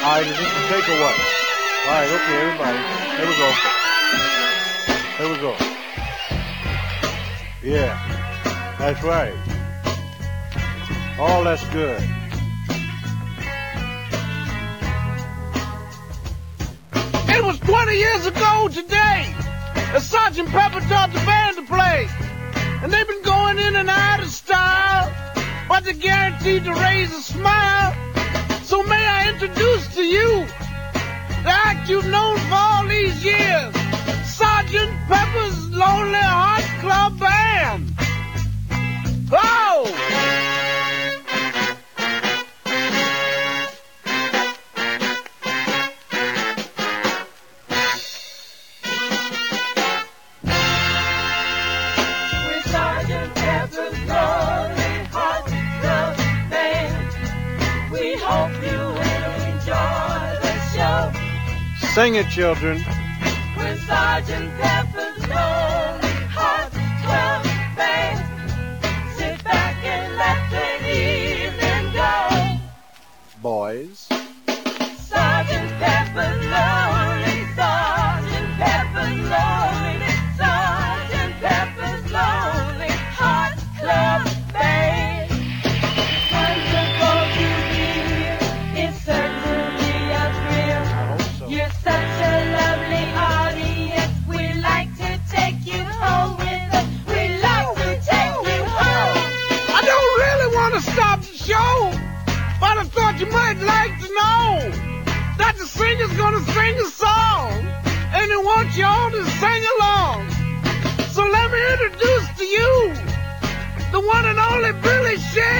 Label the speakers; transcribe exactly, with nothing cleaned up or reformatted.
Speaker 1: right, is this a take or what? All right, okay, everybody. Here we go. Here we go. Yeah, that's right. Oh, that's good.
Speaker 2: It was twenty years ago today that Sergeant Pepper taught the band to play. And they've been going in and out of style, but they're guaranteed to raise a smile. So may I introduce to you the act you've known for all these years, Sergeant Pepper's Lonely Hearts Club Band. Oh!
Speaker 1: Sing it, children.
Speaker 3: With Sergeant Pepper's Lonely Hearts Club Band. Sit back and let the evening go.
Speaker 1: Boys.
Speaker 3: Sergeant Pepper's Lonely, Sergeant Pepper's Lonely, Sergeant Pepper's Lonely Hearts Club Band. Wonderful to be here. It's certainly a thrill.
Speaker 1: I hope so.
Speaker 3: You're such a lovely audience. We like to take you home with us. We like to take you home.
Speaker 2: I don't really want to stop the show, but I thought you might like to know that the singer's gonna sing a song, and he wants you all to sing along. So let me introduce to you the one and only Billy Shea.